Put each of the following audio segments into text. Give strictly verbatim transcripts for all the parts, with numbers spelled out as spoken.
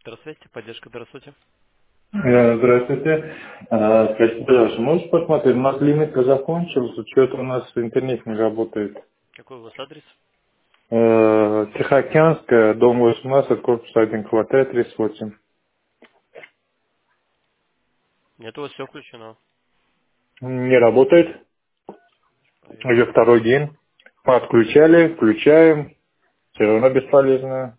Здравствуйте, поддержка, здравствуйте. Э, Здравствуйте. Э, Скажите, пожалуйста, можете посмотреть, у нас лимит закончился, что-то у нас интернет не работает. Какой у вас адрес? Э, Тихоокеанская, дом восемнадцать, корпус один, квартира тридцать восемь. Нет, у вас все включено. Не работает, Проверим. уже второй день. Мы отключали, включаем, все равно бесполезно.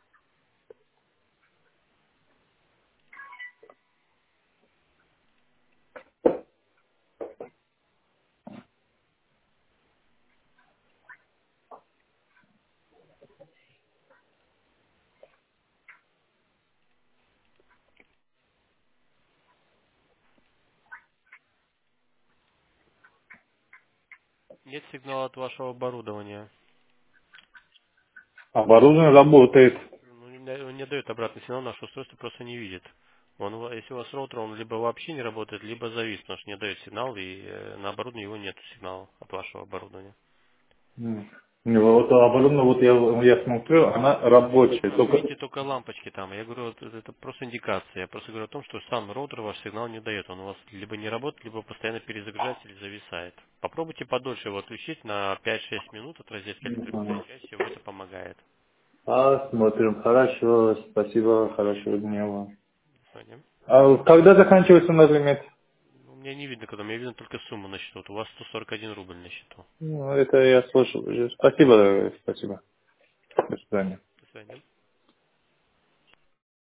Нет сигнала от вашего оборудования. Оборудование работает. Ну, не, да- он не дает обратный сигнал, наше устройство просто не видит. Он, у ва- если у вас роутер, он либо вообще не работает, либо завис, потому что не дает сигнал, и э, на оборудовании его нет сигнала от вашего оборудования. М. Ну, Вот оборудование, вот я, я смотрю, она рабочая, Вы только... видите только лампочки там. Я говорю, вот это, это просто индикация. Я просто говорю о том, что сам роутер ваш сигнал не дает. Он у вас либо не работает, либо постоянно перезагружается или зависает. Попробуйте подольше его отключить на пять-шесть минут, отразить электроэнергию. Мгм. Чаще всего это помогает. Посмотрим. Хорошо, спасибо, хорошего дня вам. До свидания. А когда заканчивается у нас лимит? Ну, мне не видно, когда мне видно только сумму на счету. Вот у вас сто сорок один рубль на счету. Ну, это я слышал уже. Спасибо, спасибо. До свидания. До свидания.